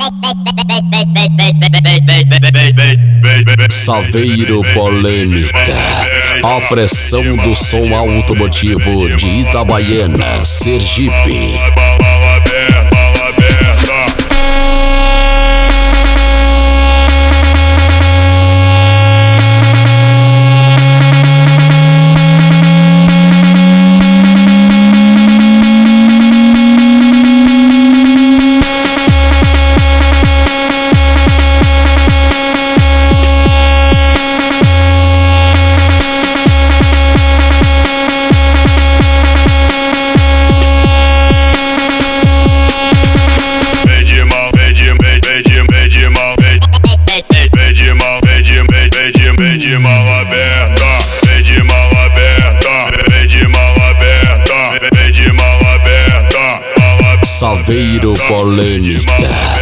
Saveiro Polêmica, a pressão do som automotivo de Itabaiana, Sergipe. Saveiro Polêmica.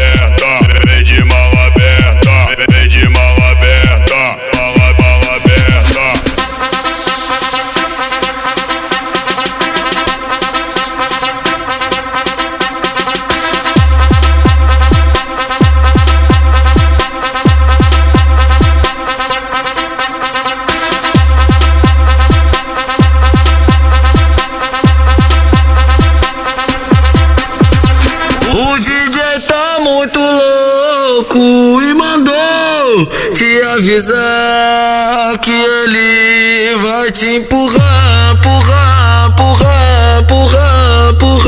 O DJ tá muito louco e mandou te avisar que ele vai te empurrar, empurrar, empurrar, empurrar,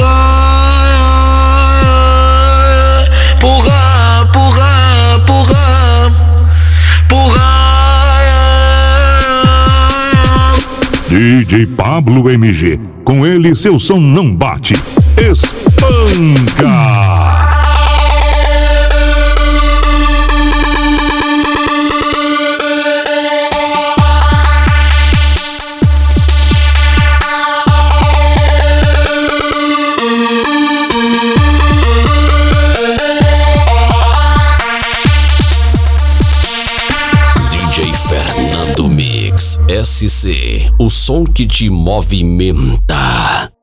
empurrar, empurrar, empurrar, empurrar, empurrar. DJ Pablo MG, com ele seu som não bate. Espanca! DJ Fernando Mix SC, o som que te movimenta.